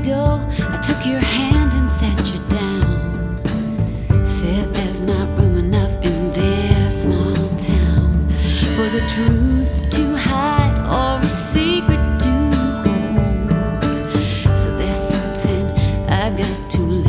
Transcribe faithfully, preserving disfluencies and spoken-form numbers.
ago, I took your hand and sat you down. Said there's not room enough in this small town for the truth to hide or a secret to hold. So there's something I've got to learn.